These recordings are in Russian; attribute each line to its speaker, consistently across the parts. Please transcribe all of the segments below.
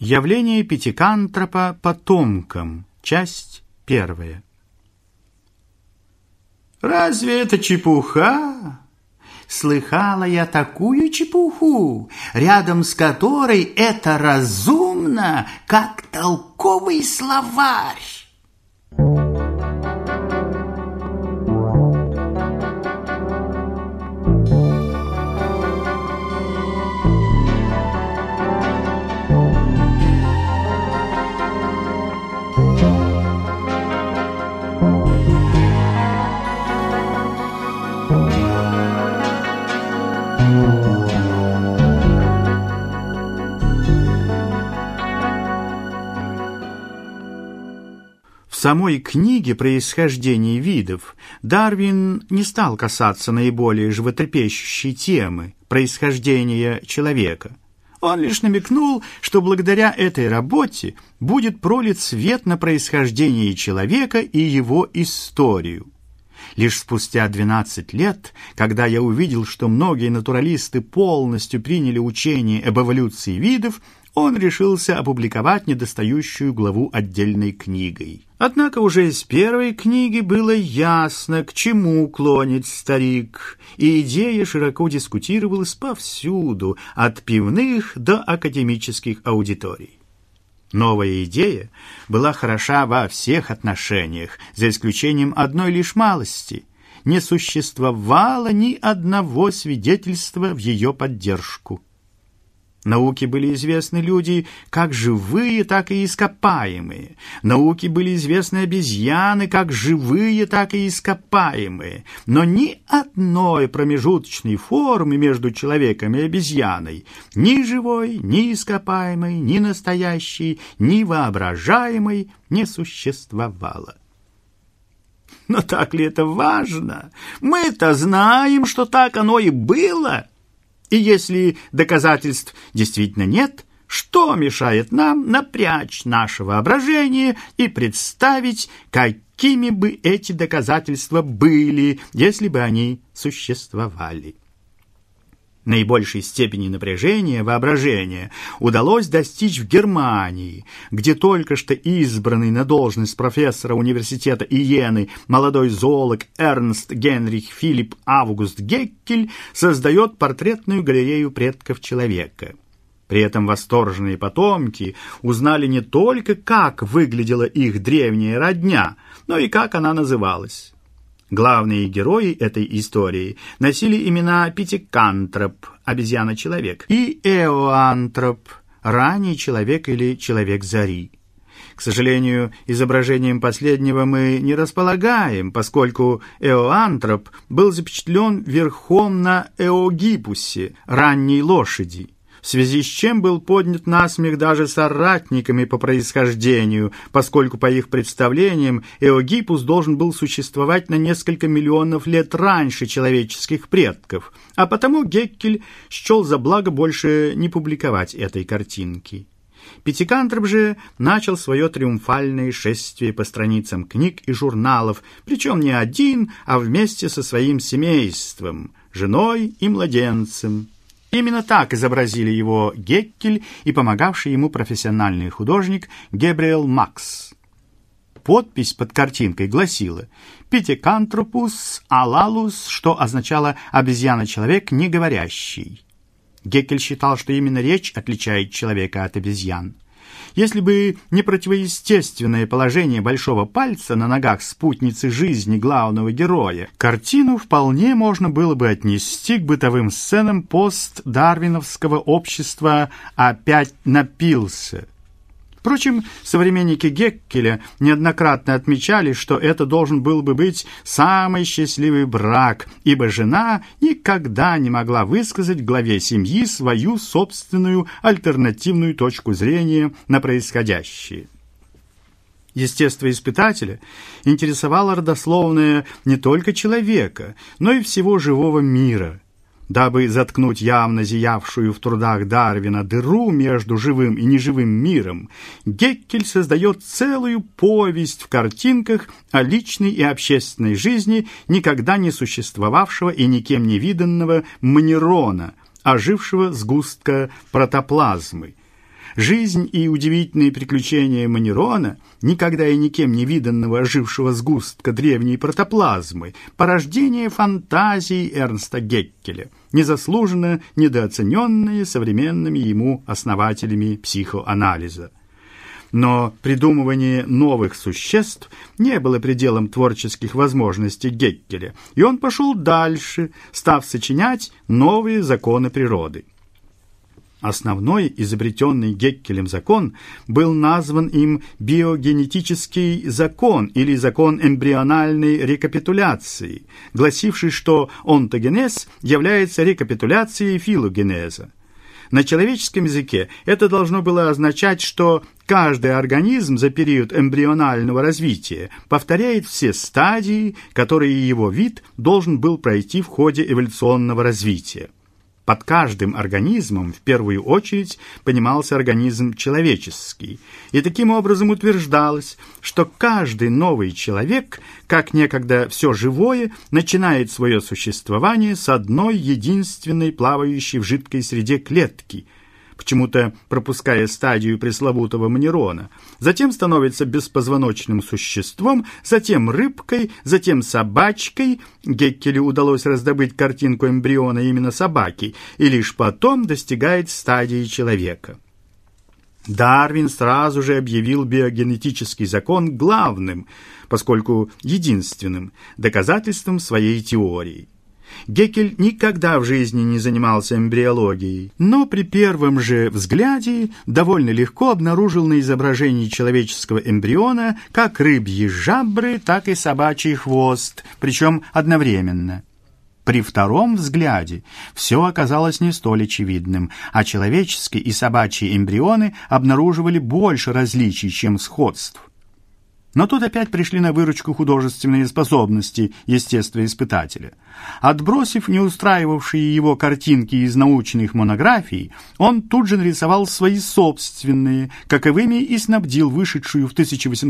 Speaker 1: Явление Пятикантропа потомкам. Часть 1.
Speaker 2: Разве это чепуха? Слыхала я такую чепуху, рядом с которой это разумно, как толковый словарь.
Speaker 1: В самой книге «Происхождение видов» Дарвин не стал касаться наиболее животрепещущей темы происхождения человека. Он лишь намекнул, что благодаря этой работе будет пролит свет на происхождение человека и его историю. Лишь спустя 12 лет, когда я увидел, что многие натуралисты полностью приняли учение об эволюции видов, он решился опубликовать недостающую главу отдельной книгой. Однако уже из первой книги было ясно, к чему клонит старик, и идея широко дискутировалась повсюду, от пивных до академических аудиторий. Новая идея была хороша во всех отношениях, за исключением одной лишь малости. Не существовало ни одного свидетельства в ее поддержку. Науке были известны люди как живые, так и ископаемые. Науке были известны обезьяны как живые, так и ископаемые. Но ни одной промежуточной формы между человеком и обезьяной, ни живой, ни ископаемой, ни настоящей, ни воображаемой, не существовало. Но так ли это важно? Мы-то знаем, что так оно и было. И если доказательств действительно нет, что мешает нам напрячь наше воображение и представить, какими бы эти доказательства были, если бы они существовали? Наибольшей степени напряжения воображения удалось достичь в Германии, где только что избранный на должность профессора университета Иены молодой зоолог Эрнст Генрих Филипп Август Геккель создает портретную галерею предков человека. При этом восторженные потомки узнали не только, как выглядела их древняя родня, но и как она называлась. Главные герои этой истории носили имена Пятикантроп, обезьяна-человек, и Эоантроп, ранний человек или человек зари. К сожалению, изображением последнего мы не располагаем, поскольку Эоантроп был запечатлен верхом на Эогипусе, ранней лошади, в связи с чем был поднят насмех даже соратниками по происхождению, поскольку, по их представлениям, Эогипус должен был существовать на несколько миллионов лет раньше человеческих предков, а потому Геккель счел за благо больше не публиковать этой картинки. Пятикантроп же начал свое триумфальное шествие по страницам книг и журналов, причем не один, а вместе со своим семейством, женой и младенцем. Именно так изобразили его Геккель и помогавший ему профессиональный художник Гебриэл Макс. Подпись под картинкой гласила «Пятикантропус алалус», что означало «обезьяна-человек не говорящий». Геккель считал, что именно речь отличает человека от обезьян. Если бы не противоестественное положение большого пальца на ногах спутницы жизни главного героя, картину вполне можно было бы отнести к бытовым сценам постдарвиновского общества «Опять напился». Впрочем, современники Геккеля неоднократно отмечали, что это должен был бы быть самый счастливый брак, ибо жена никогда не могла высказать главе семьи свою собственную альтернативную точку зрения на происходящее. Естествоиспытателя интересовало родословное не только человека, но и всего живого мира. Дабы заткнуть явно зиявшую в трудах Дарвина дыру между живым и неживым миром, Геккель создает целую повесть в картинках о личной и общественной жизни никогда не существовавшего и никем не виданного манерона, ожившего сгустка протоплазмы. Жизнь и удивительные приключения Манерона, никогда и никем не виданного ожившего сгустка древней протоплазмы, порождение фантазий Эрнста Геккеля, незаслуженно недооцененные современными ему основателями психоанализа. Но придумывание новых существ не было пределом творческих возможностей Геккеля, и он пошел дальше, став сочинять новые законы природы. Основной изобретенный Геккелем закон был назван им биогенетический закон или закон эмбриональной рекапитуляции, гласивший, что онтогенез является рекапитуляцией филогенеза. На человеческом языке это должно было означать, что каждый организм за период эмбрионального развития повторяет все стадии, которые его вид должен был пройти в ходе эволюционного развития. Под каждым организмом в первую очередь понимался организм человеческий, и таким образом утверждалось, что каждый новый человек, как некогда все живое, начинает свое существование с одной единственной плавающей в жидкой среде клетки, почему-то пропуская стадию пресловутого Манерона, затем становится беспозвоночным существом, затем рыбкой, затем собачкой. Геккелю удалось раздобыть картинку эмбриона именно собаки, и лишь потом достигает стадии человека. Дарвин сразу же объявил биогенетический закон главным, поскольку единственным доказательством своей теории. Геккель никогда в жизни не занимался эмбриологией, но при первом же взгляде довольно легко обнаружил на изображении человеческого эмбриона как рыбьи жабры, так и собачий хвост, причем одновременно. При втором взгляде все оказалось не столь очевидным, а человеческие и собачьи эмбрионы обнаруживали больше различий, чем сходств. Но тут опять пришли на выручку художественные способности естествоиспытателя. Отбросив не устраивавшие его картинки из научных монографий, он тут же нарисовал свои собственные, каковыми и снабдил вышедшую в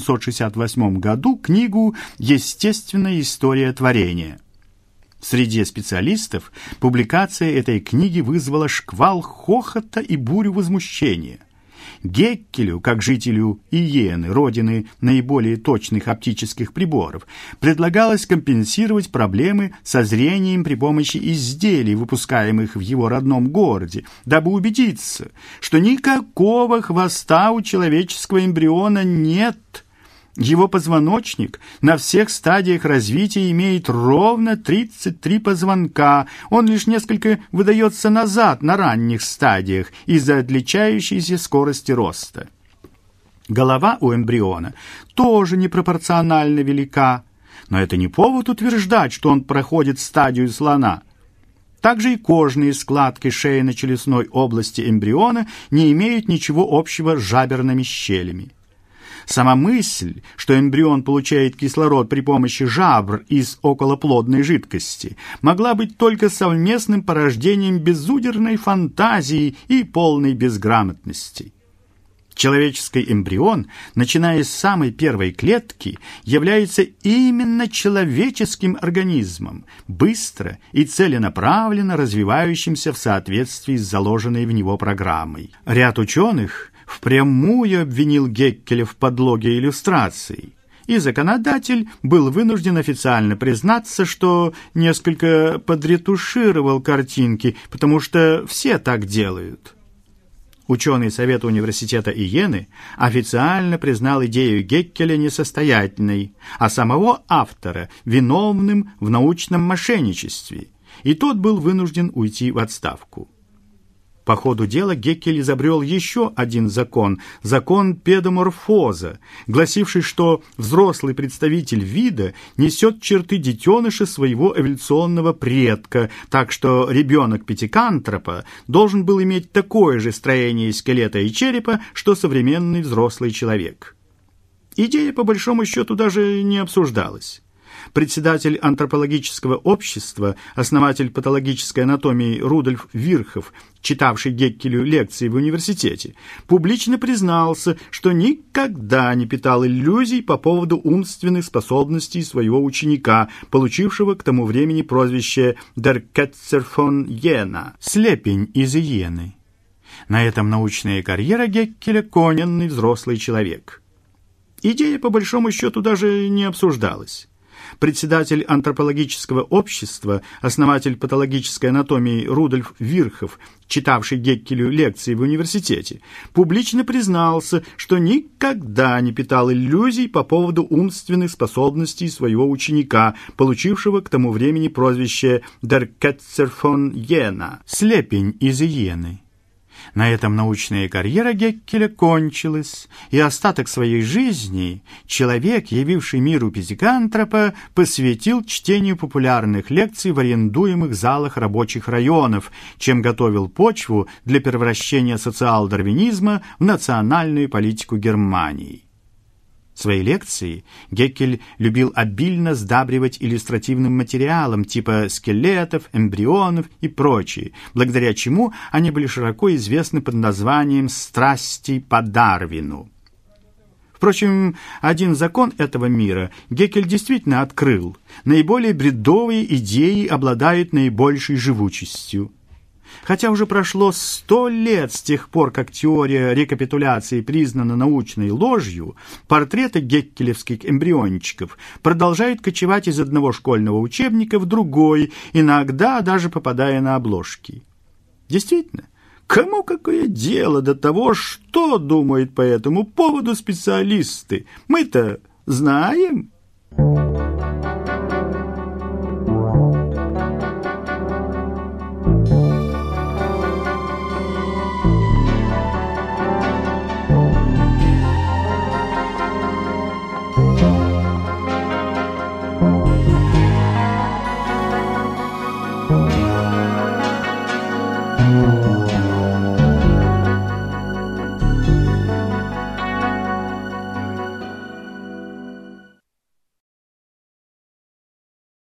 Speaker 1: 1868 году книгу «Естественная история творения». Среди специалистов публикация этой книги вызвала шквал хохота и бурю возмущения. Геккелю, как жителю Иены, родины наиболее точных оптических приборов, предлагалось компенсировать проблемы со зрением при помощи изделий, выпускаемых в его родном городе, дабы убедиться, что никакого хвоста у человеческого эмбриона нет. Его позвоночник на всех стадиях развития имеет ровно 33 позвонка, он лишь несколько выдается назад на ранних стадиях из-за отличающейся скорости роста. Голова у эмбриона тоже непропорционально велика, но это не повод утверждать, что он проходит стадию слона. Также и кожные складки шейно-челюстной области эмбриона не имеют ничего общего с жаберными щелями. Сама мысль, что эмбрион получает кислород при помощи жабр из околоплодной жидкости, могла быть только совместным порождением безудержной фантазии и полной безграмотности. Человеческий эмбрион, начиная с самой первой клетки, является именно человеческим организмом, быстро и целенаправленно развивающимся в соответствии с заложенной в него программой. Ряд ученых впрямую обвинил Геккеля в подлоге иллюстраций, и законодатель был вынужден официально признаться, что несколько подретушировал картинки, потому что все так делают. Ученый совет университета Иены официально признал идею Геккеля несостоятельной, а самого автора виновным в научном мошенничестве, и тот был вынужден уйти в отставку. По ходу дела Геккель изобрел еще один закон – закон педоморфоза, гласивший, что взрослый представитель вида несет черты детеныша своего эволюционного предка, так что ребенок пятикантропа должен был иметь такое же строение скелета и черепа, что современный взрослый человек. Идея, по большому счету, даже не обсуждалась. Председатель антропологического общества, основатель патологической анатомии Рудольф Вирхов, читавший Геккелю лекции в университете, публично признался, что никогда не питал иллюзий по поводу умственных способностей своего ученика, получившего к тому времени прозвище «Der Ketzer von Jena» – «слепень из Иены». На этом научная карьера Геккеля — коненный взрослый человек. Идея, по большому счету, даже не обсуждалась. Председатель антропологического общества, основатель патологической анатомии Рудольф Вирхов, читавший Геккелю лекции в университете, публично признался, что никогда не питал иллюзий по поводу умственных способностей своего ученика, получившего к тому времени прозвище «Der Ketzer von Jena» — «слепень из Иены». На этом научная карьера Геккеля кончилась, и остаток своей жизни человек, явивший миру психоантропа, посвятил чтению популярных лекций в арендуемых залах рабочих районов, чем готовил почву для превращения социал-дарвинизма в национальную политику Германии. Свои лекции Геккель любил обильно сдабривать иллюстративным материалом типа скелетов, эмбрионов и прочее, благодаря чему они были широко известны под названием «Страсти по Дарвину». Впрочем, один закон этого мира Геккель действительно открыл. Наиболее бредовые идеи обладают наибольшей живучестью. Хотя уже прошло 100 лет с тех пор, как теория рекапитуляции признана научной ложью, портреты геккелевских эмбриончиков продолжают кочевать из одного школьного учебника в другой, иногда даже попадая на обложки. Действительно, кому какое дело до того, что думают по этому поводу специалисты? Мы-то знаем.